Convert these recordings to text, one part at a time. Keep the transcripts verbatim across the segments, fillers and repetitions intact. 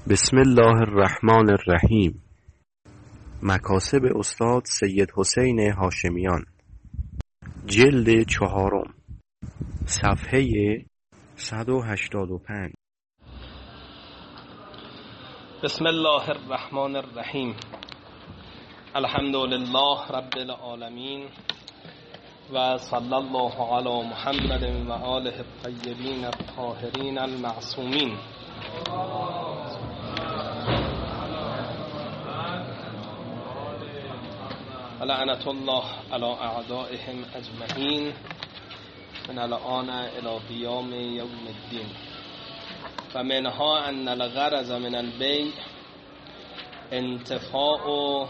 بسم الله الرحمن الرحیم. مکاسب استاد سید حسین هاشمیان، جلد چهارم، صفحه صد و هشتاد و پنج. بسم الله الرحمن الرحیم. الحمد لله رب العالمین و صلی الله علی محمد و آله الطیبین الطاهرین المعصومین. لعنت الله علی اعدائهم اجمعین من الان الی قیام یوم الدین. و منها ان الغرض من البیع انتفاع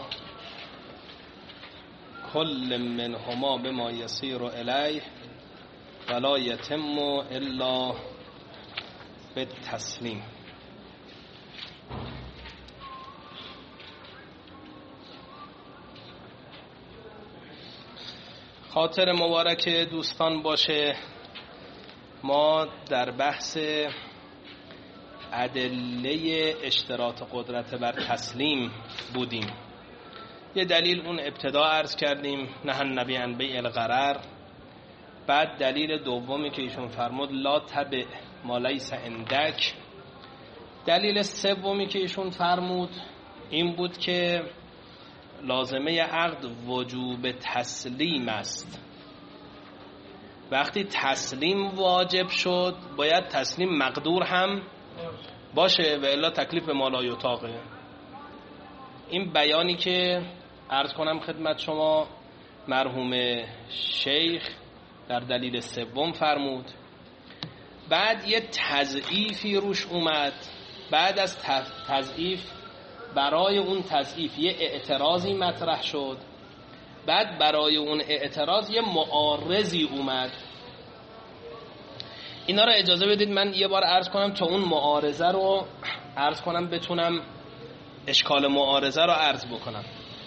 کل منهما بما یسیر الیه ولا یتم الا بالتسلیم. خاطر مبارک دوستان باشه، ما در بحث ادله اشتراط قدرت بر تسلیم بودیم. یه دلیل اون ابتدا عرض کردیم، نه النبی عن بیع الغرر. بعد دلیل دومی که ایشون فرمود لا تبع ما لیس عندک. دلیل سومی که ایشون فرمود این بود که لازمه عقد وجوب تسلیم است. وقتی تسلیم واجب شد باید تسلیم مقدور هم باشه و الا تکلیف به ما لا یطاقه. این بیانی که عرض کنم خدمت شما مرحوم شیخ در دلیل سوم فرمود. بعد یه تضعیفی روش اومد. بعد از تضعیف برای اون تضعیف یه اعتراضی مطرح شد. بعد برای اون اعتراض یه معارضی اومد. اینا رو اجازه بدید من یه بار عرض کنم تا اون معارضه رو عرض کنم بتونم اشکال معارضه رو عرض بکنم.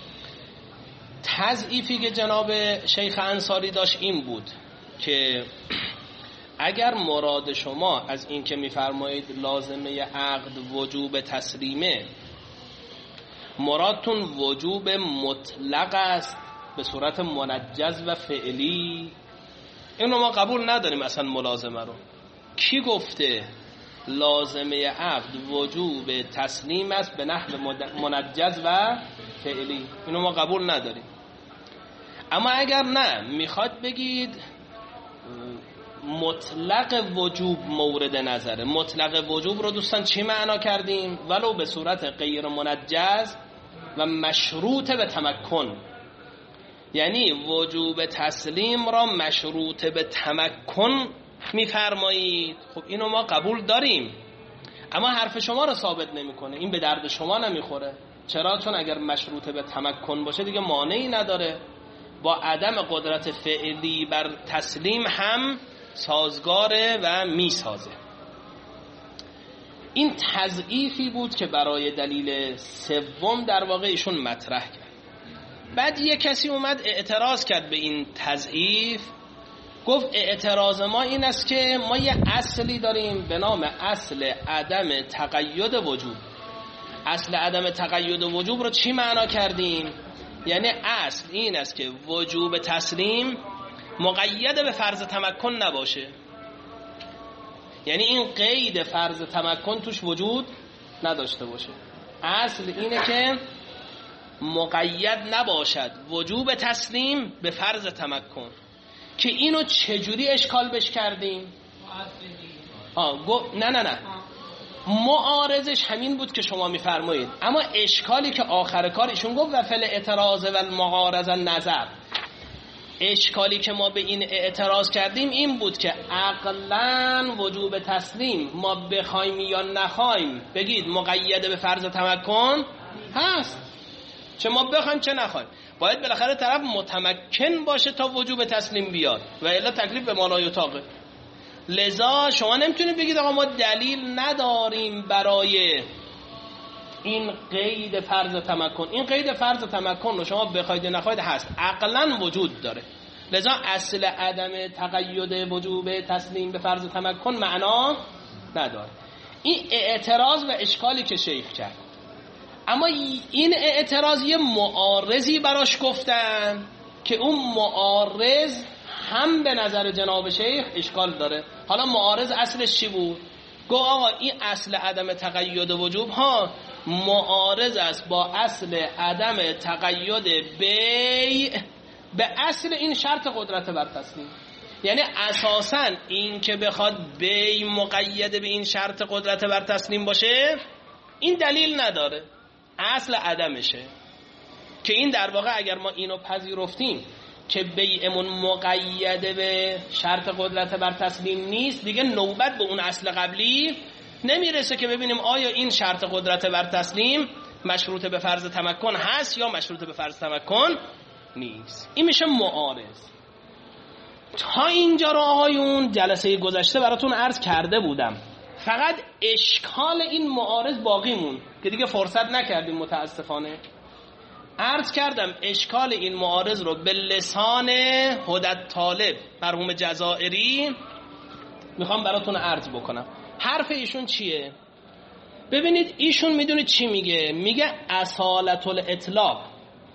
تضعیفی که جناب شیخ انصاری داشت این بود که اگر مراد شما از این که میفرمایید لازمه عقد وجوب تسلیمه، مرادتون وجوب مطلق است به صورت منجز و فعلی، اینو ما قبول نداریم اصلا. ملازمه رو کی گفته لازمه عقد وجوب تسلیم است به نحو منجز و فعلی؟ اینو ما قبول نداریم. اما اگر نه میخواد بگید مطلق وجوب مورد نظره، مطلق وجوب رو دوستان چی معنا کردیم؟ ولو به صورت غیر منجز و مشروط به تمکن، یعنی وجوب تسلیم را مشروط به تمکن میفرمایید. خب اینو ما قبول داریم، اما حرف شما رو ثابت نمیکنه. این به درد شما نمیخوره. چرا؟ چون اگر مشروط به تمکن باشه دیگه مانعی نداره، با عدم قدرت فعلی بر تسلیم هم سازگاره و میسازه. این تضعیفی بود که برای دلیل سوم در واقع ایشون مطرح کرد. بعد یه کسی اومد اعتراض کرد به این تضعیف، گفت اعتراض ما این است که ما یه اصلی داریم به نام اصل عدم تقید وجوب. اصل عدم تقید وجوب رو چی معنا کردیم؟ یعنی اصل این است که وجوب تسلیم مقید به فرض تمکن نباشه. یعنی این قید فرض تمکن توش وجود نداشته باشه. اصل اینه که مقید نباشد وجوب تسلیم به فرض تمکن. که اینو چجوری اشکال بش کردیم؟ آه گو... نه نه نه معارضش همین بود که شما میفرمایید، اما اشکالی که آخر کار ایشون گفت و فل اعتراض و المعارضه نظر، اشکالی که ما به این اعتراض کردیم این بود که عقلاً وجوب تسلیم ما بخوایم یا نخوایم بگید مقید به فرض تمکن هست. چه ما بخوایم چه نخوایم باید بالاخره طرف متمکن باشه تا وجوب تسلیم بیاد و الا تکلیف به ما لا یطاقه. لذا شما نمیتونید بگید آقا ما دلیل نداریم برای این قید فرض تمکن. این قید فرض تمکن رو شما بخواید نخواید هست، عقلاً وجود داره. لذا اصل عدم تقید وجوب تسلیم به فرض تمکن معنا نداره. این اعتراض و اشکالی که شیخ کرد. اما این اعتراض یه معارضی براش گفتن که اون معارض هم به نظر جناب شیخ اشکال داره. حالا معارض اصلش چی بود؟ گو آقا این اصل عدم تقید وجوب ها معارض است با اصل عدم تقید بیع به اصل این شرط قدرت بر تسلیم. یعنی اساساً این که بخواد بیع مقید به این شرط قدرت بر تسلیم باشه این دلیل نداره، اصل عدمشه. که این در واقع اگر ما اینو پذیرفتیم که بیعمون مقید به شرط قدرت بر تسلیم نیست، دیگه نوبت به اون اصل قبلی نمیرسه که ببینیم آیا این شرط قدرت بر تسلیم مشروط به فرض تمکن هست یا مشروط به فرض تمکن نیست. این میشه معارض. تا اینجا رو آقایون جلسه گذشته براتون عرض کرده بودم، فقط اشکال این معارض باقی مون که دیگه فرصت نکردیم متاسفانه. عرض کردم اشکال این معارض رو به لسان هدت طالب مرحوم جزائری میخوام براتون عرض بکنم. حرف ایشون چیه؟ ببینید ایشون میدونید چی میگه؟ میگه اصالت الاطلاق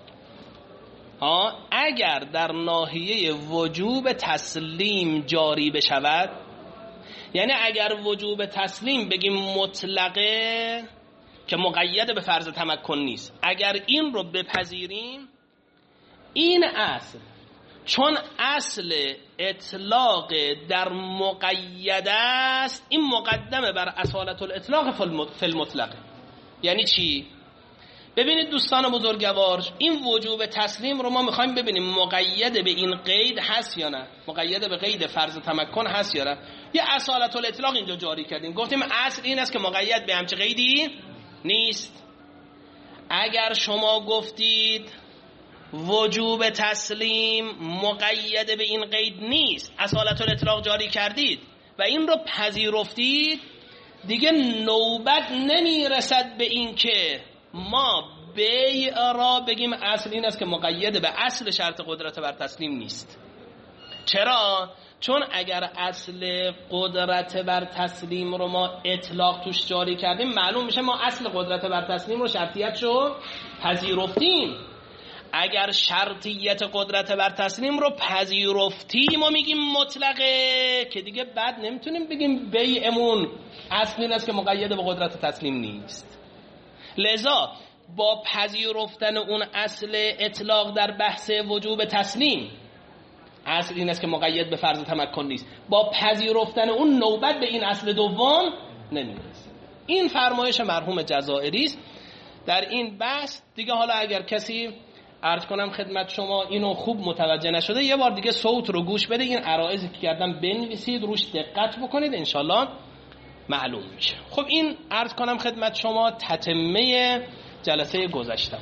ها اگر در ناحیه وجوب تسلیم جاری بشود، یعنی اگر وجوب تسلیم بگیم مطلقه که مقید به فرض تمکن نیست، اگر این رو بپذیریم این اصل چون اصل اطلاق در مقید است این مقدمه بر اصالت الاطلاق فی المطلق. یعنی چی؟ ببینید دوستان بزرگوار، این وجوب تسلیم رو ما میخوایم ببینیم مقید به این قید هست یا نه، مقید به قید فرض تمکن هست یا نه. یه اصالت الاطلاق اینجا جاری کردیم، گفتیم اصل این است که مقید به همچه قیدی نیست. اگر شما گفتید وجوب تسلیم مقید به این قید نیست، اصالت الاطلاق جاری کردید و این رو پذیرفتید، دیگه نوبت نمیرسد به این که ما بیع را بگیم اصل این است که مقید به اصل شرط قدرت بر تسلیم نیست. چرا؟ چون اگر اصل قدرت بر تسلیم رو ما اطلاق توش جاری کردیم، معلوم میشه ما اصل قدرت بر تسلیم رو شرطیتشو پذیرفتیم. اگر شرطیت قدرت بر تسلیم رو پذیرفتیم و میگیم مطلقه، که دیگه بعد نمیتونیم بگیم بیعمون اصل این است که مقید به قدرت تسلیم نیست. لذا با پذیرفتن اون اصل اطلاق در بحث وجوب تسلیم، اصل این است که مقید به فرض تمکن نیست، با پذیرفتن اون نوبت به این اصل دوم نمیرسه. این فرمایش مرحوم جزائری است در این بحث. دیگه حالا اگر کسی عرض کنم خدمت شما اینو خوب متوجه نشده، یه بار دیگه صوت رو گوش بده، این عرایضی که کردم بنویسید، روش دقت بکنید، انشالله معلوم میشه. خب این عرض کنم خدمت شما تتمه جلسه گذشته.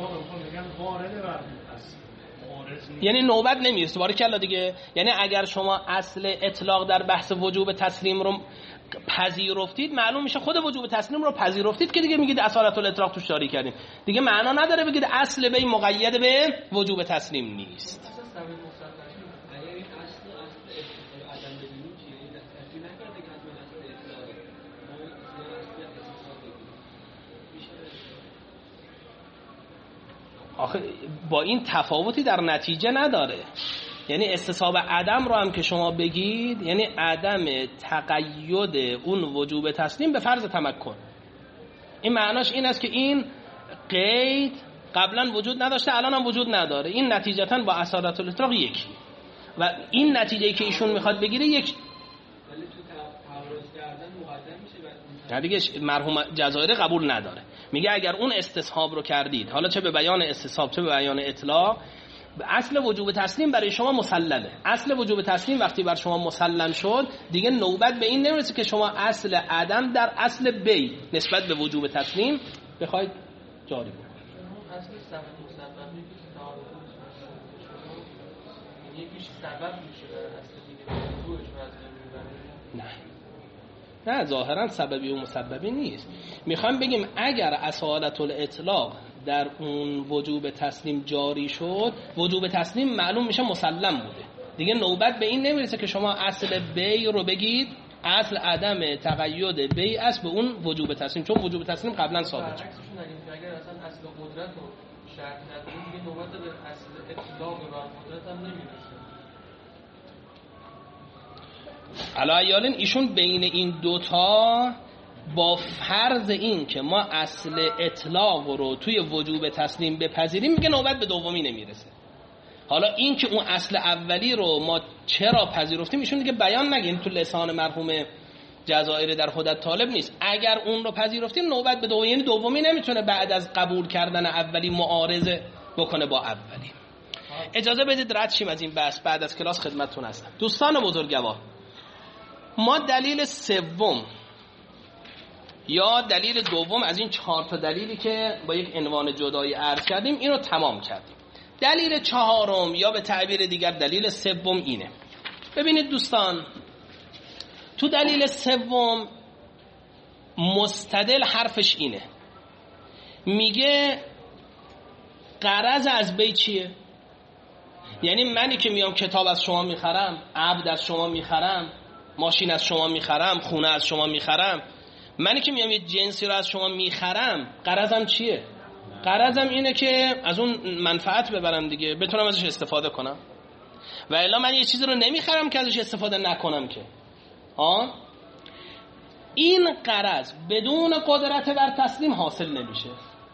یعنی نوبت نمیرسه بارکالله دیگه. یعنی اگر شما اصل اطلاق در بحث وجوب تسلیم رو پذیرفتید، معلوم میشه خود وجوب تسلیم رو پذیرفتید که دیگه میگید اصالت الاطلاق توش جاری کردیم، دیگه معنا نداره بگید اصل به مقید به وجوب تسلیم نیست. آخه با این تفاوتی در نتیجه نداره. یعنی استصحاب عدم رو هم که شما بگید، یعنی عدم تقید اون وجوب تسلیم به فرض تمکن، این معناش این است که این قید قبلا وجود نداشته الان هم وجود نداره، این نتیجتا با اصالت الاطلاق یکی و این نتیجه‌ای که ایشون میخواد بگیره یک دیگه مرحوم جزائری قبول نداره. میگه اگر اون استصحاب رو کردید، حالا چه به بیان استصحاب چه به بیان اطلاق، اصل وجوب تسلیم برای شما مسلمه. اصل وجوب تسلیم وقتی بر شما مسلم شد، دیگه نوبت به این نمیرسه که شما اصل عدم در اصل بی نسبت به وجوب تسلیم بخواید جاری بکنید. اصل سبب مسبب نیست، یکیش سبب میشه در اصل دیگه موضوعش واسه نه نه ظاهرا سببی و مسببی نیست. میخوام بگیم اگر اصالت الاطلاق در اون وجوب تسلیم جاری شد، وجوب تسلیم معلوم میشه مسلم بوده، دیگه نوبت به این نمیرسه که شما اصل بی رو بگید اصل عدم تقید بیع است به اون وجوب تسلیم، چون وجوب تسلیم قبلا ثابت شد. اگر اصلا اصل قدرت رو شرط نداریم دیگه نوبت به اصل اطلاق و قدرت هم نمیرسه. علایالین ایشون بین این دوتا با فرض این که ما اصل اطلاق رو توی وجوب تسلیم بپذیریم میگه نوبت به دومی نمیرسه. حالا این که اون اصل اولی رو ما چرا پذیرفتیم ایشون دیگه بیان نگیم، تو لسان مرحوم جزائری در خودت طالب نیست. اگر اون رو پذیرفتیم نوبت به دومی، یعنی دومی نمیتونه بعد از قبول کردن اولی معارضه بکنه با اولی. اجازه بدید رد شیم از این بحث، بعد از کلاس خدمتتون هستم. دوستان بزرگوار، ما دلیل سوم یا دلیل دوم از این چهار تا دلیلی که با یک عنوان جدایی عرض کردیم اینو تمام کردیم. دلیل چهارم یا به تعبیر دیگر دلیل سوم اینه. ببینید دوستان، تو دلیل سوم مستدل حرفش اینه، میگه غرض از بی چیه؟ یعنی منی که میام کتاب از شما میخرم، عبد از شما میخرم، ماشین از شما میخرم، خونه از شما میخرم، منی که میام یه جنسی رو از شما میخرم، غرضم چیه؟ غرضم اینه که از اون منفعت ببرم دیگه، بتونم ازش استفاده کنم. و الا من یه چیزی رو نمیخرم که ازش استفاده نکنم که. آه؟ این غرض بدون قدرت بر تسلیم حاصل نمیشه.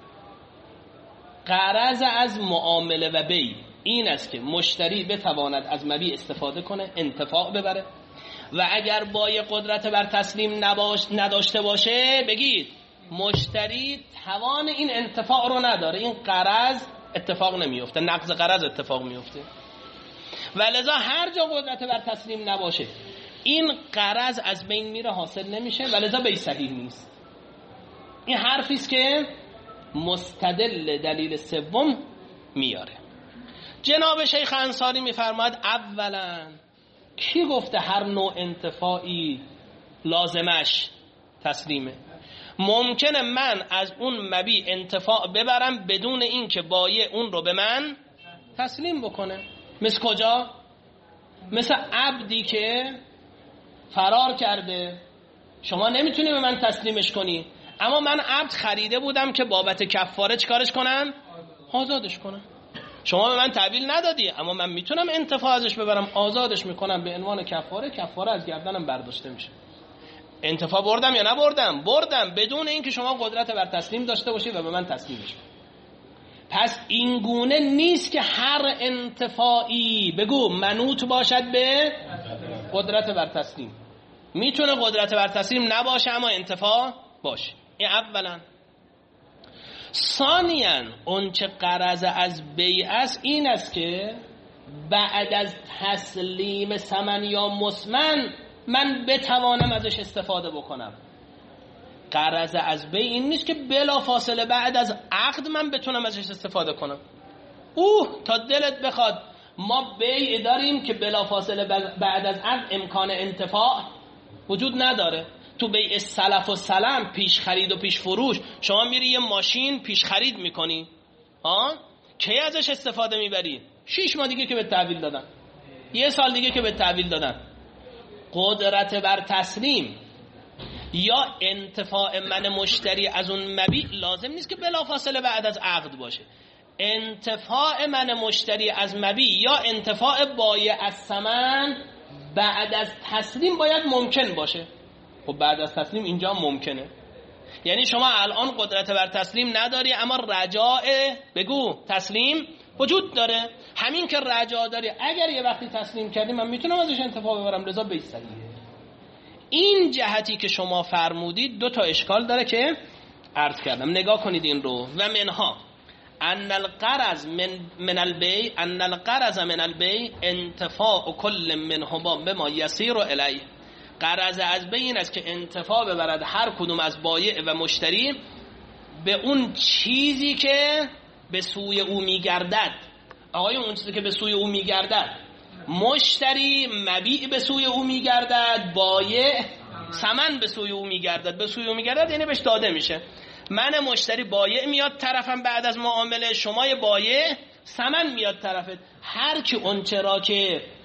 غرض از معامله و بیع این است که مشتری بتواند از مبیع استفاده کنه، انتفاع ببره، و اگر با یه قدرت بر تسلیم نباش نداشته باشه بگید مشتری توان این انتفاع رو نداره، این غرض اتفاق نمیفته، نقض غرض اتفاق میفته. و لذا هر جا قدرت بر تسلیم نباشه این غرض از بین میره، حاصل نمیشه و لذا بیع صحیح نیست. این حرفی است که مستدل دلیل سوم میاره. جناب شیخ انصاری میفرماید اولا کی گفته هر نوع انتفاعی لازمش تسلیمه؟ ممکنه من از اون مبیع انتفاع ببرم بدون این که بایع اون رو به من تسلیم بکنه. مثل کجا؟ مثل عبدی که فرار کرده، شما نمیتونی به من تسلیمش کنی، اما من عبد خریده بودم که بابت کفاره چیکارش کنم؟ آزادش کنم. شما به من تحویل ندادی، اما من میتونم انتفاع ازش ببرم، آزادش میکنم به عنوان کفاره، کفاره از گردنم برداشته میشه. انتفاع بردم یا نبردم؟ بردم، بدون اینکه شما قدرت بر تسلیم داشته باشید و به من تسلیمش. پس این گونه نیست که هر انتفاعی بگو منوط باشد به قدرت بر تسلیم. میتونه قدرت بر تسلیم نباشه اما انتفاع باشه. این اولا. ثانیاً اون چه غرض از بیع است این است که بعد از تسلیم ثمن یا مسمن من بتوانم ازش استفاده بکنم. غرض از بیع این نیست که بلا فاصله بعد از عقد من بتونم ازش استفاده کنم. اوه تا دلت بخواد ما بیع داریم که بلا فاصله بعد از عقد امکان انتفاع وجود نداره. تو بیع سلف و سلم، پیش خرید و پیش فروش، شما میری یه ماشین پیش خرید میکنی، ها؟ کی ازش استفاده میبری؟ شش ماه دیگه که به تحویل دادن، یه سال دیگه که به تحویل دادن. قدرت بر تسلیم یا انتفاع من مشتری از اون مبیع لازم نیست که بلافاصله بعد از عقد باشه. انتفاع من مشتری از مبیع یا انتفاع بایع از ثمن بعد از تسلیم باید ممکن باشه. خب بعد از تسلیم اینجا ممکنه، یعنی شما الان قدرت بر تسلیم نداری اما رجاء بگو تسلیم وجود داره. همین که رجاء داری اگر یه وقتی تسلیم کردی من میتونم ازش انتفاع ببرم، لذا بیع صحیحه. این جهتی که شما فرمودید دو تا اشکال داره که عرض کردم، نگاه کنید این رو. و منها ان القرض من من البیع ان القرض من البیع انتفاع کل منهما بما یسیر الیه. غرض از بیع این است که انتفاع ببرد هر کدوم از بایع و مشتری به اون چیزی که به سوی او میگردد. آقای اون چیزی که به سوی او میگردد، مشتری مبیع به سوی او میگردد، بایع ثمن به سوی او میگردد. به سوی او میگردد یعنی بهش داده میشه. من مشتری بایع میاد طرفم بعد از معامله، شما بایع ثمن میاد طرفت. هر کی اون چرا که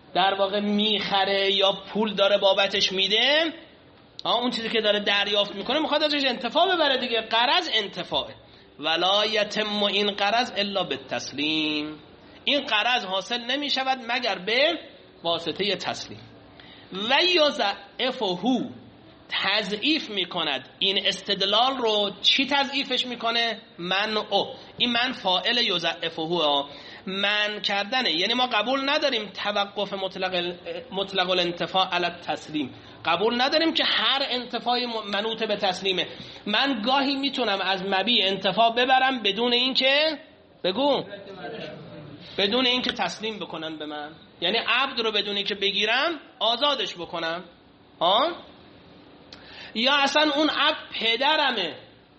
در واقع میخره یا پول داره بابتش میده، اون چیزی که داره دریافت میکنه میخواد ازش انتفاع ببره دیگه. قرض انتفاعه. ولا یتم این قرض الا بالتسلیم، این قرض حاصل نمیشود مگر به واسطه تسلیم. و یضعفه، تضعیف میکند این استدلال رو. چی تضعیفش میکنه؟ من او، این من فاعل یضعفه، من کردنه. یعنی ما قبول نداریم توقف مطلق مطلق الانتفاع علی التسلیم، قبول نداریم که هر انتفاعی منوط به تسلیمه. من گاهی میتونم از مبی انتفاع ببرم بدون اینکه بگو بدون اینکه تسلیم بکنن به من، یعنی عبد رو بدون اینکه بگیرم آزادش بکنم ها. یا اصلا اون عبد پدرمه،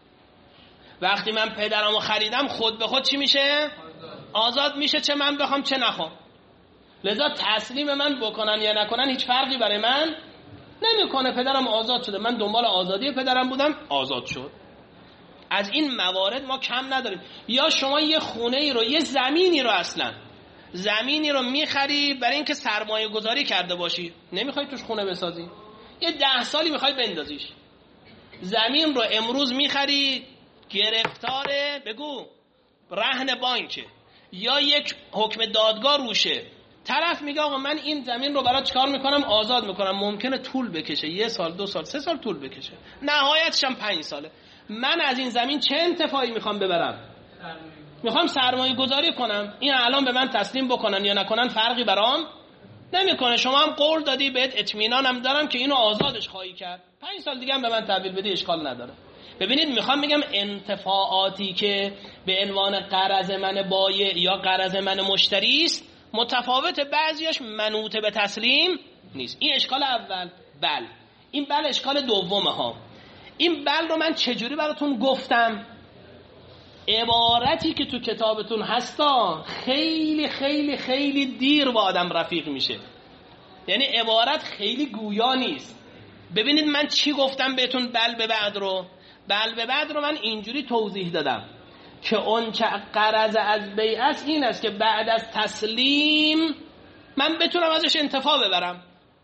وقتی من پدرمو خریدم خود به خود چی میشه؟ آزاد میشه، چه من بخوام چه نخوام. لذا تسلیم من بکنن یا نکنن هیچ فرقی برای من نمیکنه. پدرم آزاد شده، من دنبال آزادی پدرم بودم، آزاد شد. از این موارد ما کم نداریم. یا شما یه خونه ای رو، یه زمینی رو، اصلا زمینی رو میخری برای اینکه سرمایه گذاری کرده باشی، نمیخوای توش خونه بسازی، یه ده سالی میخوای بندازیش. زمین رو امروز میخری، گرفتاره بگو رهن بانکه یا یک حکم دادگاه روشه، طرف میگه آقا من این زمین رو برات چیکار میکنم؟ آزاد میکنم. ممکنه طول بکشه، یه سال، دو سال، سه سال طول بکشه، نهایتش هم پنج ساله. من از این زمین چه انتفاعی میخوام ببرم؟ میخوام سرمایه گذاری کنم. این الان به من تسلیم بکنن یا نکنن فرقی برام نمیکنه. شما هم قول دادی، بهت اطمینانم دارم که اینو آزادش خواهی کرد، پنج سال دیگه هم به من تحویل بدی، اشکال نداره. ببینید میخوام بگم انتفاعاتی که به عنوان قرض من بایع یا قرض من مشتری است متفاوت، بعضیاش منوط به تسلیم نیست. این اشکال اول. بل این بل اشکال دومه ها. این بل رو من چجوری براتون گفتم؟ عبارتی که تو کتابتون هستا خیلی خیلی خیلی دیر با آدم رفیق میشه، یعنی عبارت خیلی گویا نیست. ببینید من چی گفتم بهتون. بل به بعد رو بل به بعد رو من اینجوری توضیح دادم که اون چه قرض از بیع است این است که بعد از تسلیم من بتونم ازش انتفاع ببرم.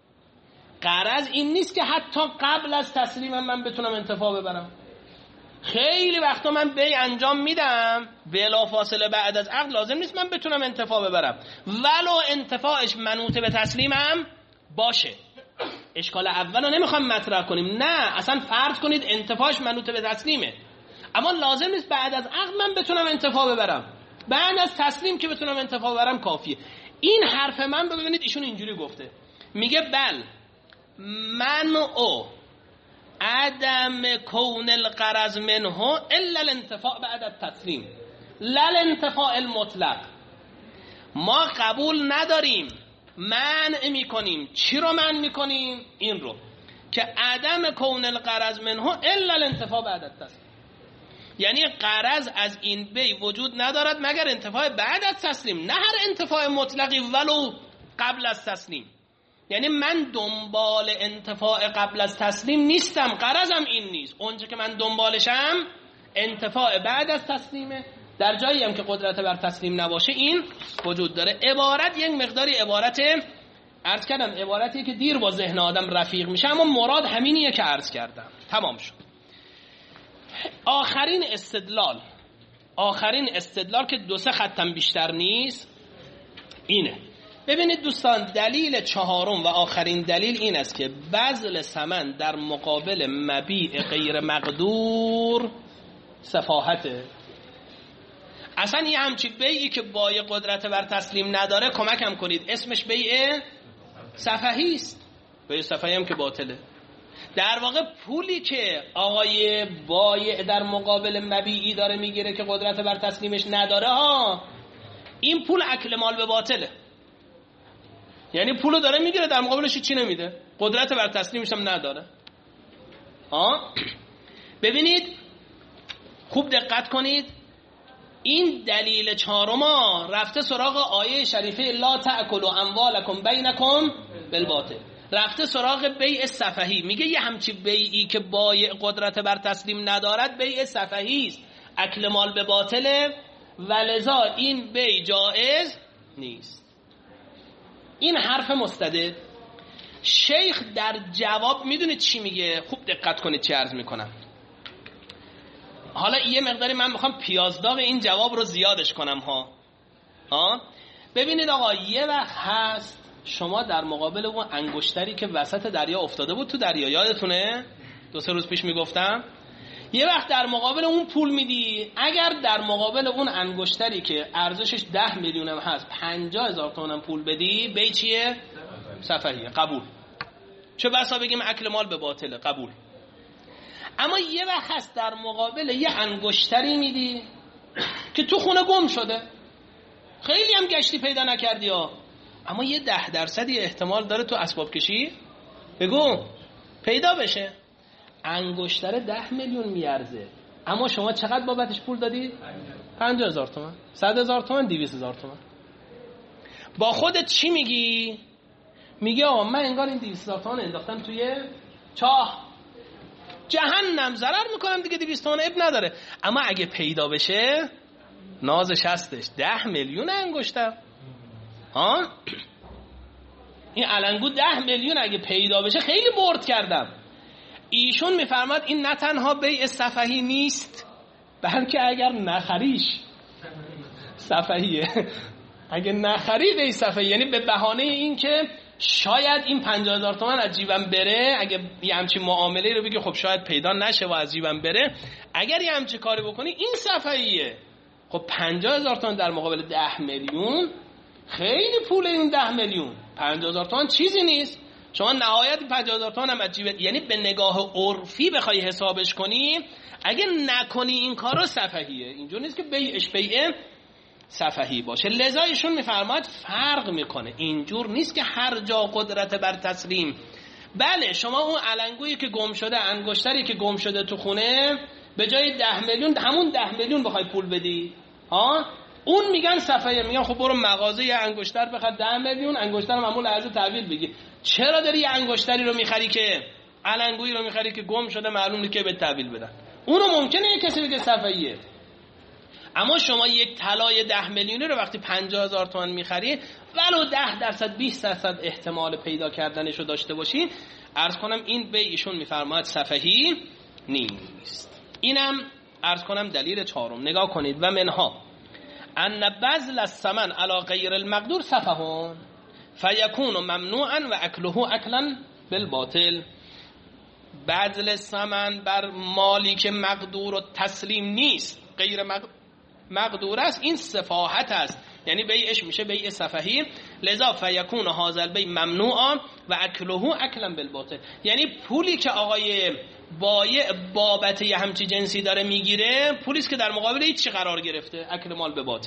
قرض این نیست که حتی قبل از تسلیمم من بتونم انتفاع ببرم. خیلی وقتا من بیع انجام میدم بلافاصله بعد از عقد لازم نیست من بتونم انتفاع ببرم، ولو انتفاعش منوط به تسلیمم باشه. اشکال اولو نمیخوام مطرح کنیم، نه اصلا فرض کنید انتفاعش منوط به تسلیمه، اما لازم نیست بعد از عقد من بتونم انتفاع ببرم، بعد از تسلیم که بتونم انتفاع ببرم کافیه. این حرف من ببینید ایشون اینجوری گفته، میگه بل من او عدم کون القرض منه الا الانتفاع بعد التسلیم لا الانتفاع المطلق. ما قبول نداریم، منع میکنیم. چی رو منع میکنیم؟ این رو که عدم کون القرض منه الا الانتفاع بعد التسلیم، یعنی قرض از این بی وجود ندارد مگر انتفاع بعد از تسلیم، نه هر انتفاع مطلقی ولو قبل از تسلیم. یعنی من دنبال انتفاع قبل از تسلیم نیستم، قرضم این نیست. اونچه که من دنبالشم انتفاع بعد از تسلیمه. در جایی هم که قدرت بر تسلیم نباشه این وجود داره. عبارت یک مقداری عبارت عرض کردم عبارتیه که دیر با ذهن آدم رفیق میشه، اما مراد همینیه که عرض کردم. تمام شد. آخرین استدلال آخرین استدلال که دو سه خطم بیشتر نیست اینه. ببینید دوستان، دلیل چهارم و آخرین دلیل این است که بذل ثمن در مقابل مبیع غیر مقدور سفاهته. اصلا یه همچی بیعی که بایع قدرت بر تسلیم نداره کمکم کنید، اسمش بیع سفهی است. بیع سفهی هم که باطله. در واقع پولی که آقای بایع در مقابل مبیعی داره میگیره که قدرت بر تسلیمش نداره ها، این پول اکل مال به باطله. یعنی پولو داره میگیره در مقابلش چی نمیده، قدرت بر تسلیمش هم نداره. ها ببینید خوب دقت کنید، این دلیل چهارما رفته سراغ آیه شریفه لا تأکلوا اموالکم بینکم بالباطل، رفته سراغ بیع سفهی. میگه یه همچی بیعی که بایع قدرت بر تسلیم ندارد بیع سفهی است، اکل مال به باطله، ولذا این بیع جائز نیست. این حرف مستدل. شیخ در جواب میدونید چی میگه؟ خوب دقت کنید چی عرض میکنم. حالا یه مقداری من میخوام پیازداغ این جواب رو زیادش کنم ها. ها ببینید آقا، یه وقت هست شما در مقابل اون انگشتری که وسط دریا افتاده بود تو دریا، یادتونه دو سه روز پیش میگفتم، یه وقت در مقابل اون پول میدی. اگر در مقابل اون انگشتری که ارزشش ده میلیون هم هست پنجاه هزار تومان هم پول بدی، بی چیه؟ سفهیه. قبول. چه بسا بگیم اکل مال به باطله، قبول. اما یه وقت هست در مقابل یه انگشتری میدی که تو خونه گم شده، خیلی هم گشتی پیدا نکردی ها، اما یه ده درصدی احتمال داره تو اسباب کشی بگو پیدا بشه. انگشتر ده میلیون میارزه، اما شما چقدر بابتش پول دادی؟ پنجاه هزار تومان، صد هزار تومان، دویست هزار تومان. با خودت چی میگی؟ میگه آقا من انگار این دویست هزار تومان انداختم توی چاه، جهنم، ضرر میکنم دیگه، دویست تومان اب نداره. اما اگه پیدا بشه نازش هستش، ده میلیون انگشتر. ها این علنگو ده میلیون اگه پیدا بشه خیلی برد کردم. ایشون میفرماد این نه تنها بیع سفهی نیست، بلکه اگر نخریش سفهیه. اگه نخری بیع سفهی، یعنی به بهانه این که شاید این پنجاه هزار تومان از جیبم بره، اگه یه همچین معامله رو بگی خب شاید پیدا نشه و از جیبم بره، اگر یه همچین کاری بکنی این سفهیه. خب پنجاه هزار تومان در مقابل ده میلیون خیلی پول. این ده میلیون پنجاه هزار تومان چیزی نیست. شما نهایت پنجاه هزار تومان هم از جیبت، یعنی به نگاه عرفی بخوای حسابش کنی، اگه نکنی این کارو سفهیه. اینجور نیست که بیعش بیع سفهی باشه. لذا ایشون میفرماید فرق میکنه، اینجور نیست که هر جا قدرت بر تسلیم. بله شما اون علنگویی که گم شده، انگشتری که گم شده تو خونه، به جای ده میلیون همون ده میلیون بخوای پول بدی، ها اون میگن صفحه، میگن خب برو مغازه یه انگشتر بخر ده میلیون، انگشتر معمول ارز تحویل بگی. چرا داری یه انگشتری رو میخری که علنگویی رو میخری که گم شده، معلوم نیست که به تحویل بدن؟ اونو ممکنه یه کسی بگه صفحه‌ایه. اما شما یک طلای ده میلیونی رو وقتی پنجاه هزار تومان میخری، ولو ده درصد بیست درصد احتمال پیدا کردنش رو داشته باشی، عرض کنم این به ایشون میفرماید صفحه‌ای نیست. اینم عرض کنم دلیل چهارم. نگاه کنید و منها ان بذل الثمن علی غیر المقدور سفه فیکون ممنوعا و اکله اکلا بالباطل. بذل الثمن بر مالی که مقدور و تسلیم نیست، غیر مقدور است، این سفاهت است، یعنی بیعش میشه بیع سفهی. لذا فیکون هذا البیع ممنوعا و اکله اکلا بالباطل، یعنی پولی که آقای بایع بابت یه همچی جنسی داره میگیره، پولیست که در مقابل هیچ چی قرار گرفته، اکل مال به باطل.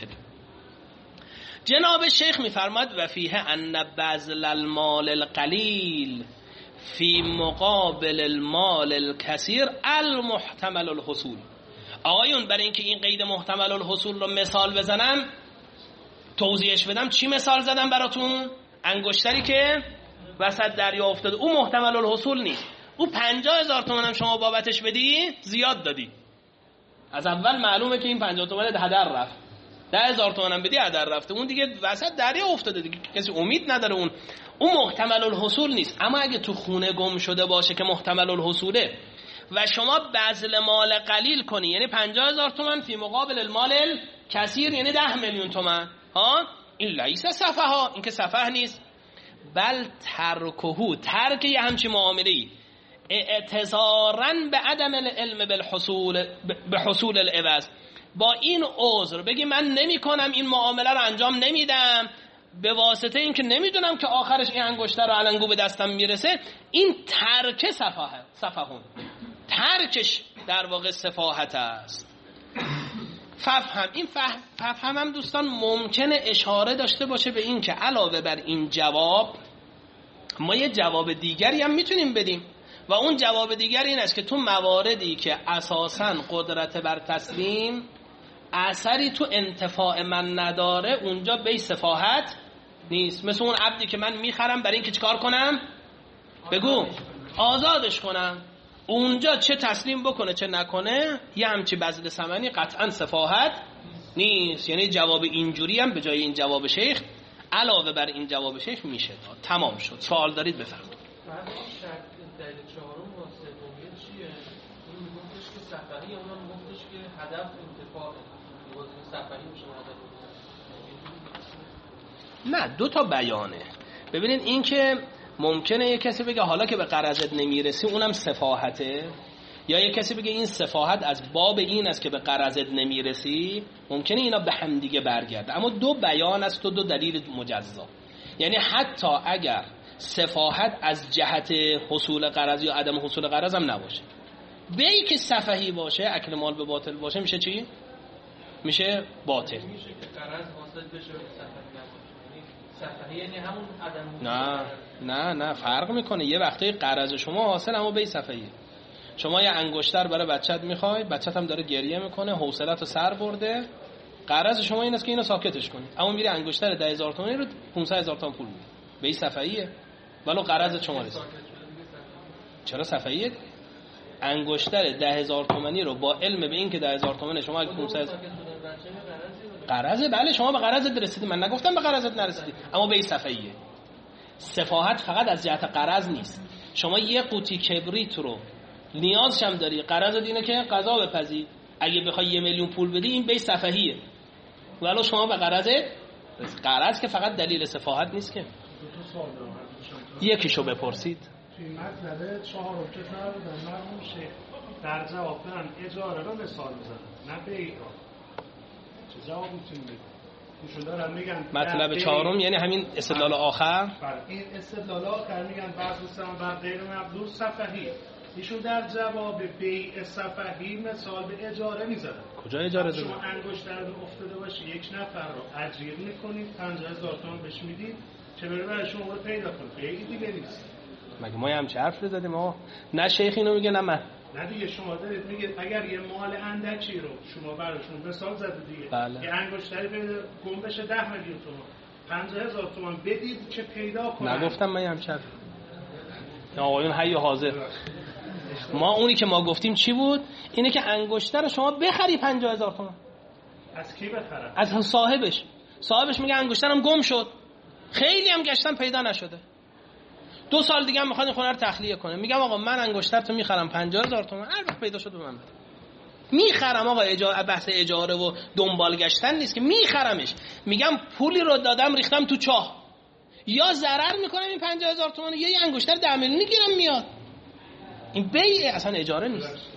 جناب شیخ میفرماد و فیه ان بذل المال القلیل فی مقابل المال الکثیر المحتمل الحصول. آقایون برای اینکه این قید محتمل الحصول رو مثال بزنم، توضیحش بدم، چی مثال زدم براتون؟ انگشتری که وسط دریا افتاده، او محتمل الحصول نیست. او پنجاه هزار تومان هم شما بابتش بدی، زیاد دادی. از اول معلومه که این پنجاه تومان هدر رفت. ده هزار تومان هم بدی هدر رفته، اون دیگه وسط دریا افتاده دیگه، کسی امید نداره. اون اون محتمل الحصول نیست. اما اگه تو خونه گم شده باشه که محتمل الحصوله و شما بذل مال قلیل کنی، یعنی پنجاه هزار تومان فی مقابل المال کثیر، یعنی ده میلیون تومان، ها این لیس سفه ها، این که سفه نیست، بل ترکهو، ترک یه همچی معامله‌ای اعتذارا به عدم العلم بالحصول به حصول العوض، با این عذر بگی من نمی کنم این معامله رو انجام نمیدم، به واسطه این که نمیدونم که آخرش این انگشتر رو علنگو به دستم میرسه، این ترک سفاهت، سفاهون ترکش در واقع سفاهت است. ففهم، این ففهم هم دوستان ممکنه اشاره داشته باشه به این که علاوه بر این جواب ما یه جواب دیگری هم میتونیم بدیم و اون جواب دیگر این است که تو مواردی که اساساً قدرت بر تسلیم اثری تو انتفاع من نداره، اونجا بی سفاهت نیست. مثل اون عبدی که من میخرم برای اینکه چیکار کنم؟ بگو آزادش کنم. اونجا چه تسلیم بکنه چه نکنه، یه همچی بذل ثمنی قطعا سفاهت نیست. یعنی جواب اینجوری هم به جای این جواب شیخ علاوه بر این جواب شیخ میشه داد. تمام شد. سوال دارید بفرمایید. بعد این شرط دلیل چهارم و سومیه چیه؟ اون میگفتش که صفحی، اونم میگفتش که هدف انتفاعه. باز صفحی میشه هدف. نه، دو تا بیانه. ببینید این که ممکنه یک کسی بگه حالا که به غرضت نمیرسی اونم سفاهته، یا یک کسی بگه این سفاهت از باب این است که به غرضت نمیرسی. ممکنه اینا به هم دیگه برگرده، اما دو بیان است و دو دلیل مجزا. یعنی حتی اگر سفاهت از جهت حصول غرض یا عدم حصول غرض هم نباشه، بیایی که سفهی باشه، اکل مال به باطل باشه، میشه چی؟ میشه باطل. میشه که غرض حاصل بشه به سفهی نباشه. سفهی یعنی همون عدم. نه نه نه فرق میکنه. یه وقتی غرض شما حاصل اما به سفهیه. شما یه انگشتر برای بچت میخوای، بچت هم داره گریه میکنه، حوصله‌تو سر برده، غرض شما این است که اینو ساکتش کنی، اما میری انگشتر ده هزار تومانی رو پانصد هزار تومان پول میدی. به این سفهیه، ولو غرض شما رسید. چرا سفهیه؟ انگشتر ده هزار تومانی رو با علم به این که ده هزار تومان شما اگه پانصد غرضه، بله شما به غرضت رسیدی، من نگفتم به غرضت نرسیدی، اما به این سفهیه. سفاهت فقط از جهت غرض نیست. شما یه قوطی کبریت رو نیازش هم داری، غرضت اینه که غذا بپزی، اگه بخوای یه میلیون پول بدی این به سفهیه، ولو شما به غرضت. غرض که فقط دلیل سفاهت نیست که. یکیشو بپرسید. توی مطلب چهارم که فرمودن مرحوم شیخ در جواب دارن اجاره رو مثال میزنن، نه بیع رو. چه جواب میتونیم بدیم؟ ایشون دارن میگن مطلب چهارم یعنی همین استدلال آخر. بله این استدلال آخر میگن بعض مثلا بر غیر مبذول سفهی. ایشون در جواب بیع سفهی مثال به اجاره میزنن. کجا اجاره داره؟ شما انگشتر رو افتاده باشه یک نفر رو اجیر میکنید، پنجاه هزار تومان بهش میدید، چه بره برای شما رو پیدا کنید. خیلی دیگه نیست. مگه ما هم چه حرف زدیم؟ ما نه شیخ اینو میگه نه من. نه دیگه شما دارید میگید اگر یه مال اندکی رو شما براشون مثال زده دیگه، بله. یه انگشتری پیدا گم بشه ده میلیون تومان، پنجاه هزار تومان بدید که پیدا کنید. نگفتم من هم چه حرف. آقایون حی و حاضر. ما اونی که ما گفتیم چی بود؟ اینه که انگشتر رو شما بخری پنجاه هزار تومان. از کی بخرم؟ از صاحبش. صاحبش میگه انگشترم گم شد، خیلی هم گشتم پیدا نشده، دو سال دیگه هم میخواد این خونه رو تخلیه کنه. میگم آقا من انگشتر تو میخرم پنجاه هزار تومان، هر وقت پیدا شد به من بده. میخرم آقا. اجاره، بحث اجاره و دنبال گشتن نیست که میخرمش. میگم پولی رو دادم ریختم تو چاه، یا ضرر میکنم این پنجاه هزار تومان، یا یه انگشتر ده میلیونی گیرم میاد. این بیع اصلا اجاره نیست.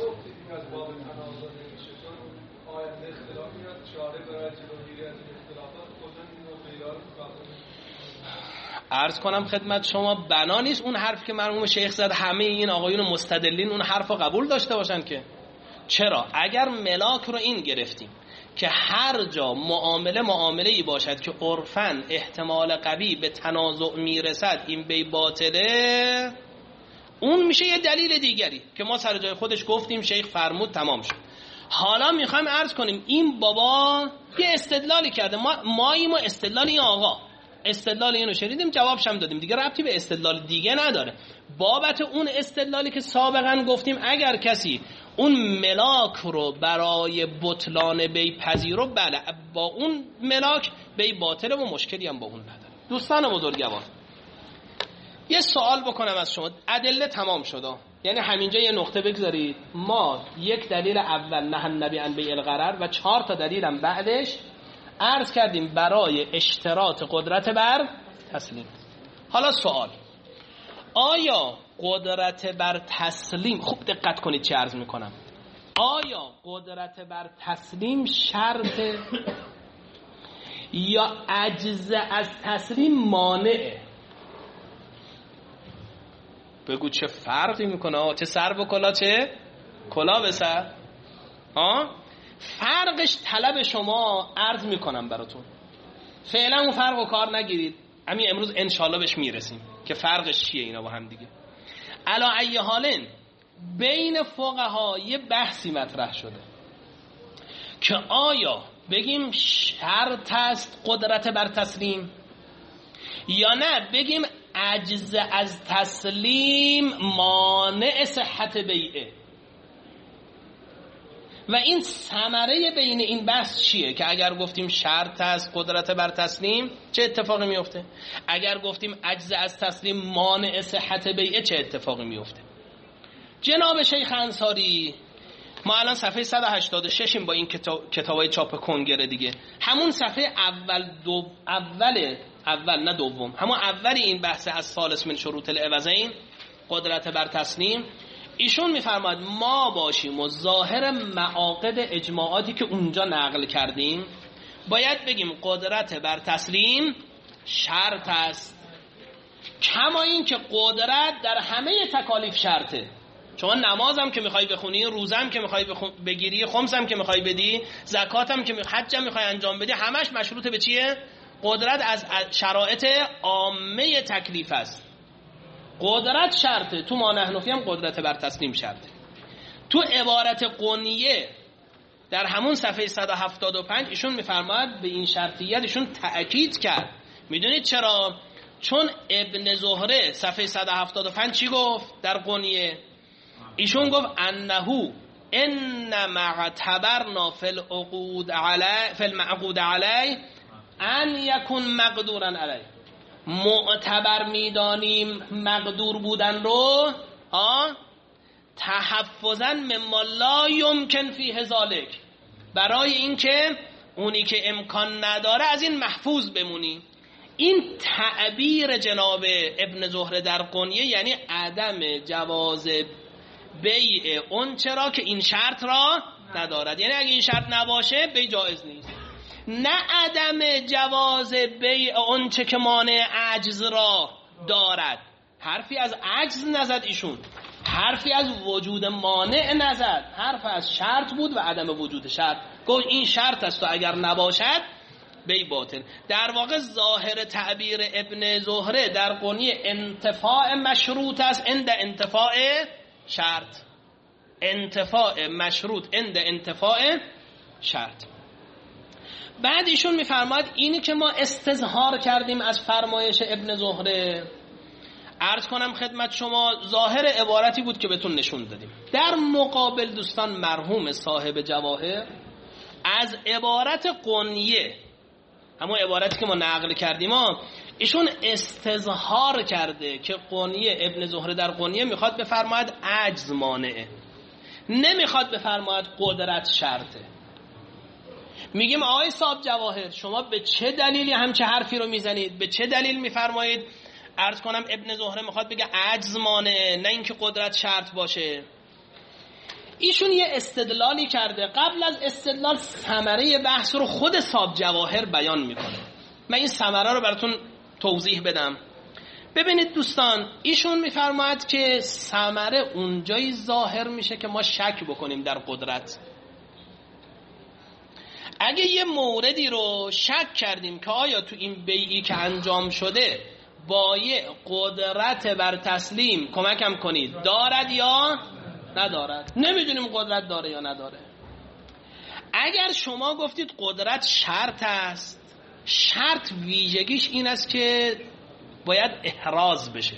عرض کنم خدمت شما بنا نیست اون حرف که مرحوم شیخ زد همه این آقایون مستدلین اون حرف رو قبول داشته باشن که. چرا؟ اگر ملاک رو این گرفتیم که هر جا معامله معامله ای باشد که عرفاً احتمال قوی به تنازع میرسد این بی باطله، اون میشه یه دلیل دیگری که ما سر جای خودش گفتیم، شیخ فرمود، تمام شد. حالا میخوایم عرض کنیم این بابا یه استدلالی کرده، ما ماییم و استدلال این آقا، استدلال اینو شنیدیم جوابش هم دادیم، دیگه ربطی به استدلال دیگه نداره. بابت اون استدلالی که سابقا گفتیم اگر کسی اون ملاک رو برای بطلان بی پذیرو، بله با اون ملاک بی باطله و مشکلی هم با اون نداره. دوستان بزرگوار یه سوال بکنم از شما، ادله تمام شده، یعنی همینجا یه نقطه بگذارید. ما یک دلیل اول نه النبی عن بیع الغرر و چهار تا دلیل هم بعدش عرض کردیم برای اشتراط قدرت بر تسلیم. حالا سوال، آیا قدرت بر تسلیم، خوب دقت کنید چه عرض میکنم، آیا قدرت بر تسلیم شرط یا عجز از تسلیم مانعه؟ بگو چه فرقی میکنه؟ چه سر به کلا، چه کلا به سر. ها فرقش طلب شما عرض میکنم براتون، فعلا اون فرق رو کار نگیرید، همین امروز انشالله بهش میرسیم که فرقش چیه اینا با هم دیگه. علا ای حالن بین فقها یه بحثی مطرح شده که آیا بگیم شرط است قدرت بر تسلیم یا نه بگیم عجز از تسلیم مانع صحت بیعه. و این ثمره بین این بحث چیه که اگر گفتیم شرط است قدرت بر تسلیم چه اتفاقی میفته، اگر گفتیم عجز از تسلیم مانع صحت بیعه چه اتفاقی میفته. جناب شیخ انصاری، ما الان صفحه صد و هشتاد و شش با این کتاب کتابای چاپ کنگره دیگه، همون صفحه اول دو اول اول نه دوم، همون اول این بحث از ثالث من شروط العوضین قدرت بر تسلیم، ایشون میفرماید ما باشیم و ظاهر معاقد اجماعاتی که اونجا نقل کردیم باید بگیم قدرت بر تسلیم شرط است، کما این که قدرت در همه تکالیف شرطه. چون نمازم که میخوای بخونی، روزم که میخوای بگیری، خمسم که میخوای بدی، زکاتم که میخوای، حجم میخوای انجام بدی، همش مشروط به چیه؟ قدرت از شرایط عامه تکلیف است. قدرت شرطه. تو ما نحنفی هم قدرت بر تسلیم شرطه. تو عبارت قنیه در همون صفحه صد و هفتاد و پنج ایشون میفرماید به این شرطیت ایشون تأکید کرد. میدونید چرا؟ چون ابن زهره صفحه صد و هفتاد و پنج چی گفت در قنیه؟ ایشون گفت انهو انما اعتبرنا فی العقود علی فی المعقود علی ان یکون مقدورا علی. معتبر میدانیم مقدور بودن رو آه تحفظا مما لا یمکن فیه ذالک، برای اینکه اونی که امکان نداره از این محفوظ بمونی. این تعبیر جناب ابن زهره در قنیه یعنی عدم جواز بیع اون چرا که این شرط را ندارد، یعنی اگه این شرط نباشه بیع جایز نیست، نه عدم جواز بیع اون چه که مانع عجز را دارد. حرفی از عجز نزد ایشون، حرفی از وجود مانع نزد، حرف از شرط بود و عدم وجود شرط. گفت این شرط است و اگر نباشد بی باطل. در واقع ظاهر تعبیر ابن زهره در قنیه انتفاع مشروط است عند انتفاع شرط، انتفاع مشروط عند انتفاع شرط. بعد ایشون میفرماید اینی که ما استظهار کردیم از فرمایش ابن زهره، عرض کنم خدمت شما ظاهر عبارتی بود که بهتون نشون دادیم. در مقابل دوستان مرحوم صاحب جواهر از عبارت قنیه، همون عبارتی که ما نقل کردیم ها، ایشون استظهار کرده که قنیه ابن زهره در قنیه میخواد بفرماید عجز مانعه، نمیخواد بفرماید قدرت شرطه. میگیم آقای صاحب جواهر شما به چه دلیلی همچه حرفی رو میزنید؟ به چه دلیل میفرمایید عرض کنم ابن زهره میخواد بگه عجز مانعه نه اینکه قدرت شرط باشه؟ ایشون یه استدلالی کرده، قبل از استدلال ثمره بحث رو خود صاحب جواهر بیان میکنه. من این ثمره رو براتون توضیح بدم. ببینید دوستان، ایشون میفرماید که ثمره اونجایی ظاهر میشه که ما شک بکنیم در قدرت. اگه یه موردی رو شک کردیم که آیا تو این بیعی که انجام شده بایع قدرت بر تسلیم کمکم کنید دارد یا ندارد، نمیدونیم قدرت داره یا نداره. اگر شما گفتید قدرت شرط است، شرط ویژگیش این است که باید احراز بشه.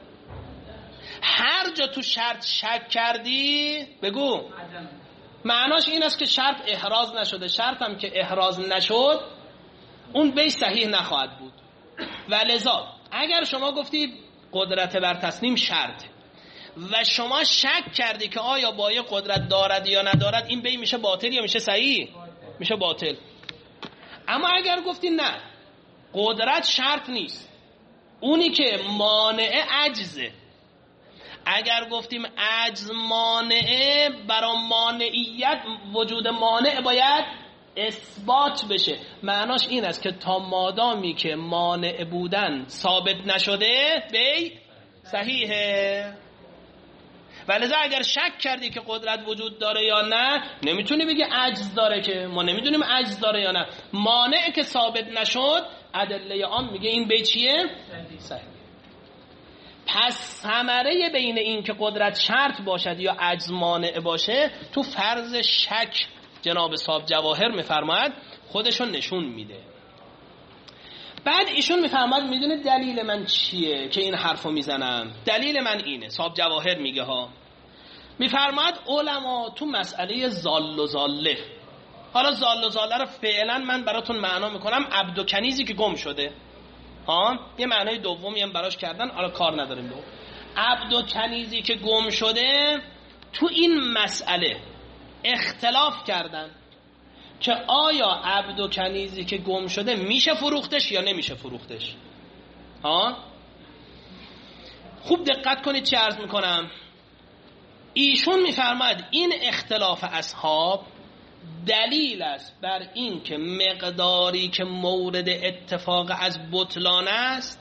هر جا تو شرط شک کردی بگو معناش این است که شرط احراز نشده. شرط هم که احراز نشد اون بیع صحیح نخواهد بود. و لذا اگر شما گفتید قدرت بر تسلیم شرط و شما شک کردی که آیا بایع قدرت دارد یا ندارد، این بیع میشه باطل یا میشه صحیح؟ میشه باطل. اما اگر گفتی نه قدرت شرط نیست، اونی که مانع عجزه، اگر گفتیم عجز مانعه، برای مانعیت وجود مانع باید اثبات بشه. معناش این است که تا مادامی که مانع بودن ثابت نشده بیع صحیحه. ولذا اگر شک کردی که قدرت وجود داره یا نه، نمیتونی بگی عجز داره، که ما نمیدونیم عجز داره یا نه. مانع که ثابت نشد ادله عام میگه این بیع چیه؟ صحیح. پس ثمره بین این که قدرت شرط باشد یا عجز مانع باشه تو فرض شک جناب صاحب جواهر میفرماید خودشون نشون میده. بعد ایشون میفرماید میدونه دلیل من چیه که این حرفو میزنم؟ دلیل من اینه، صاحب جواهر میگه ها، میفرماد علما تو مسئله زال و زاله، حالا زال و زاله رو فعلا من براتون معنا میکنم، عبد و کنیزی که گم شده، ها یه معنای دومی هم براش کردن، حالا کار نداریم دو. عبد و کنیزی که گم شده تو این مسئله اختلاف کردن که آیا عبد و کنیزی که گم شده میشه فروختش یا نمیشه فروختش. ها خوب دقت کنید چه عرض میکنم. ایشون میفرماید این اختلاف اصحاب دلیل است بر این که مقداری که مورد اتفاق از بطلان است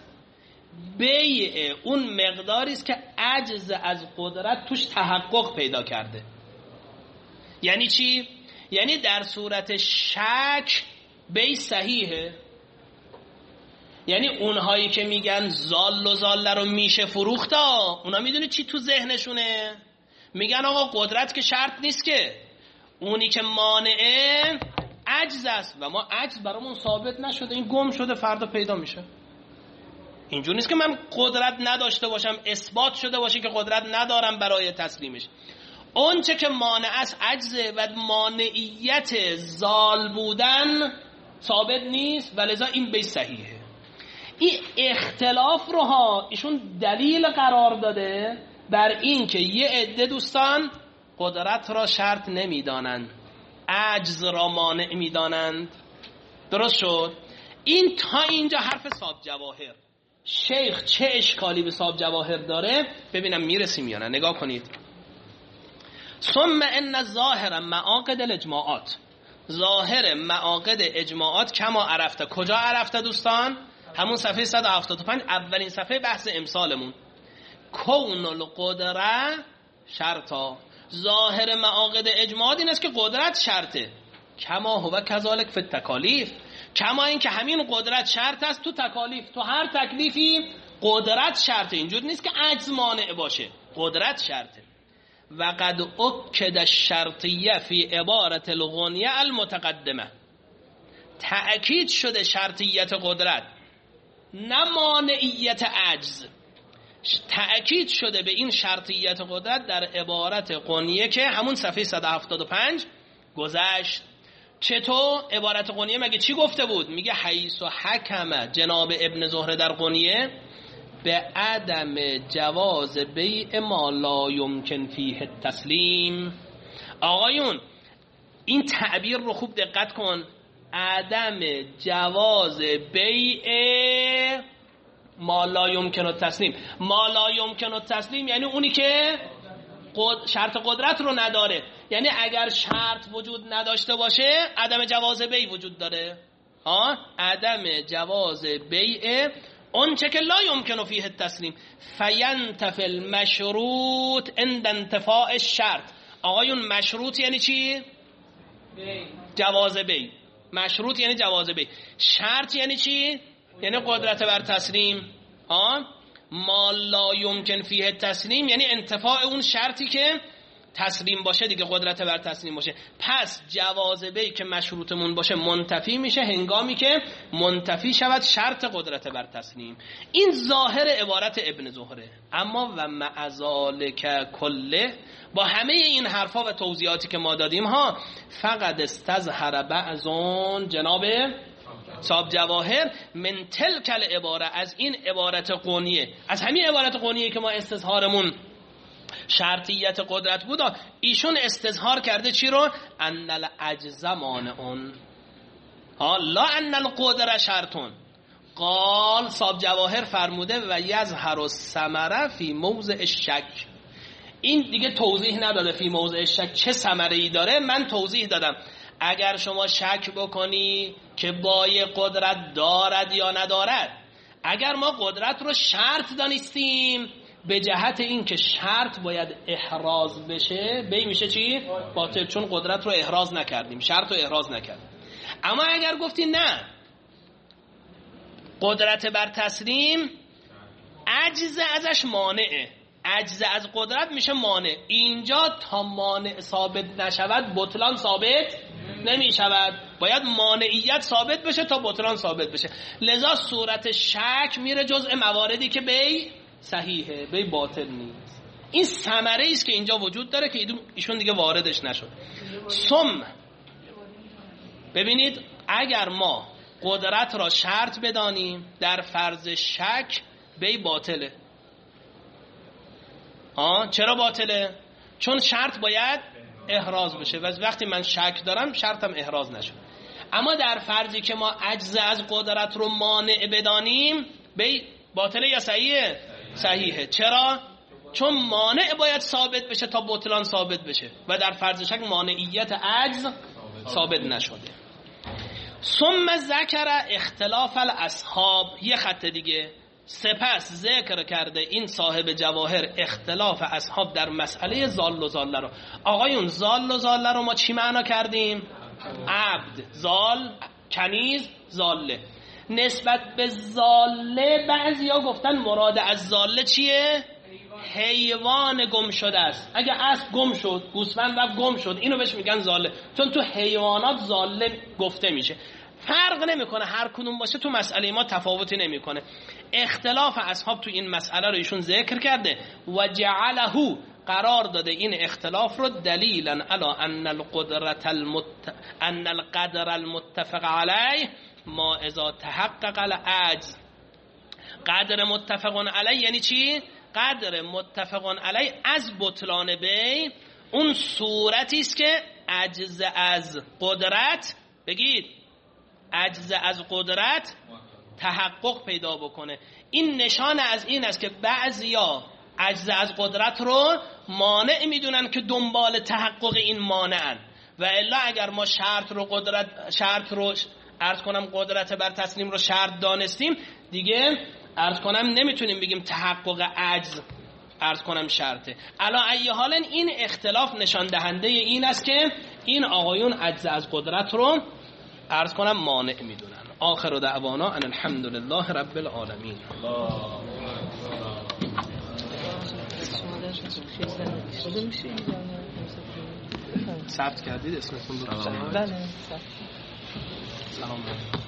بیع اون مقداری است که عجز از قدرت توش تحقق پیدا کرده. یعنی چی؟ یعنی در صورت شک بیع صحیحه. یعنی اونهایی که میگن زال و زاله رو میشه فروخت، اونا میدونی چی تو ذهنشونه؟ میگن آقا قدرت که شرط نیست، که اونی که مانعه عجز است و ما عجز برامون ثابت نشده، این گم شده فردا پیدا میشه. اینجور نیست که من قدرت نداشته باشم اثبات شده باشه که قدرت ندارم برای تسلیمش. اون چه که مانع است عجزه و مانعیت زال بودن ثابت نیست و لذا این بیع صحیحه. این اختلاف رو ها ایشون دلیل قرار داده بر این که یه عده دوستان قدرت را شرط نمیدانند، عجز را مانع میدانند. درست شد؟ این تا اینجا حرف صاحب جواهر. شیخ چه اشکالی به صاحب جواهر داره ببینم میرسیم یا نه. نگاه کنید. ثم ان ظاهر معاقد الاجماعات، ظاهر معاقد اجماعات کما عرفته. کجا عرفته دوستان؟ همون صفحه صد و هفتاد و پنج، اولین صفحه بحث امسالمون. کون القدره شرطا، ظاهر معاقد اجماعات این است که قدرت شرطه. کما هو کذالک فی التکالیف، کما این که همین قدرت شرط است تو تکالیف. تو هر تکلیفی قدرت شرطه، اینجور نیست که عجز مانع باشه، قدرت شرطه. و قد اکد الشرطیه فی عبارت الغنیه المتقدمه، تأکید شده شرطیت قدرت نه مانعیت عجز. تأکید شده به این شرطیت قدرت در عبارت قنیه که همون صفحه صد و هفتاد و پنج گذشت. چطور؟ عبارت قنیه مگه چی گفته بود؟ میگه حیث و حکم جناب ابن زهره در قنیه به عدم جواز بیع ما لا یمکن فیه التسلیم. آقایون این تعبیر رو خوب دقت کن، عدم جواز بیع ما لا یمکن التسلیم. ما لا یمکن التسلیم یعنی اونی که شرط قدرت رو نداره. یعنی اگر شرط وجود نداشته باشه عدم جواز بیع وجود داره. ها عدم جواز بیع اون چه که لا یمکن فیه التسلیم فینتفی المشروط عند انتفاء الشرط. آقایون مشروط یعنی چی؟ بی. جواز بیع. مشروط یعنی جواز بیع. شرط یعنی چی؟ یعنی قدرت بر تسلیم. ها ما لا یمکن فیه التسلیم یعنی انتفاع اون شرطی که تسلیم باشه دیگه، قدرت بر تسلیم باشه. پس جواز بیع که مشروطمون باشه منتفی میشه هنگامی که منتفی شود شرط قدرت بر تسلیم. این ظاهر عبارت ابن زهره. اما و مع ذالک کله، با همه این حرفا و توضیحاتی که ما دادیم ها، فقط استظهر بعضون جناب صاحب جواهر من تلک العباره، از این عبارت قونیه، از همین عبارت قونیه که ما استظهارمون شرطیت قدرت بود، ایشون استظهار کرده چی رو؟ ان العجز مانعون ها لا ان القدره شرطون. قال صاحب جواهر فرموده و یظهر الثمره فی موضع الشک. این دیگه توضیح نداده فی موضع الشک چه ثمره ای داره، من توضیح دادم. اگر شما شک بکنی که بای قدرت دارد یا ندارد، اگر ما قدرت رو شرط دانستیم به جهت این که شرط باید احراز بشه، بی میشه چی؟ باطل، چون قدرت رو احراز نکردیم، شرط رو احراز نکردیم. اما اگر گفتی نه قدرت بر تسلیم عجز ازش مانعه، عجز از قدرت میشه مانع، اینجا تا مانع ثابت نشود بطلان ثابت نمی شود، باید مانعیت ثابت بشه تا بطلان ثابت بشه. لذا صورت شک میره جزء مواردی که بی صحیحه، بی باطل نیست. این ثمره است که اینجا وجود داره که ایشون دیگه واردش نشد. ثم ببینید اگر ما قدرت را شرط بدانیم در فرض شک بی باطله. آه چرا باطله؟ چون شرط باید احراز بشه و وقتی من شک دارم شرطم احراز نشد. اما در فرضی که ما عجز از قدرت رو مانع بدانیم بی باطله یا صحیحه؟ صحیحه. چرا؟ چون مانع باید ثابت بشه تا بطلان ثابت بشه و در فرض شک مانعیت عجز ثابت نشده. ثم ذکر اختلاف الاصحاب، یه خط دیگه، سپس ذکر کرده این صاحب جواهر اختلاف اصحاب در مسئله زال و زاله رو. آقایون زال و زاله رو ما چی معنا کردیم؟ عبد، زال، کنیز، زاله. نسبت به زاله بعضیا گفتن مراد از زاله چیه؟ حیوان گم شده است. اگه اسب گم شد، گوسفند رفت گم شد، اینو بهش میگن زاله، چون تو حیوانات زاله گفته میشه. فرق نمیکنه هر کدوم باشه، تو مسئله ما تفاوتی نمیکنه. اختلاف اصحاب تو این مسئله رو ایشون ذکر کرده و جعله قرار داده این اختلاف رو دلیلا علی ان القدرت المت... ان القدر المتفق علیه ما اذا تحقق العجز. قدر متفق علیه یعنی چی؟ قدر متفق علیه از بطلان بی اون صورتی است که عجز از قدرت، بگید عجز از قدرت تحقق پیدا بکنه. این نشان از این است که بعضیا عجز از قدرت رو مانع میدونن که دنبال تحقق این مانعن، و الا اگر ما شرط رو قدرت شرط رو عرض کنم قدرت بر تسلیم رو شرط دانستیم، دیگه عرض کنم نمیتونیم بگیم تحقق عجز عرض کنم شرطه. علا ای حال این اختلاف نشان دهنده این است که این آقایون عجز از قدرت رو عرض کنم مانع میدونن. آخر دعوانا ان الحمدلله رب العالمین. ثبت کردید اسمتون رو؟ بله. سلام.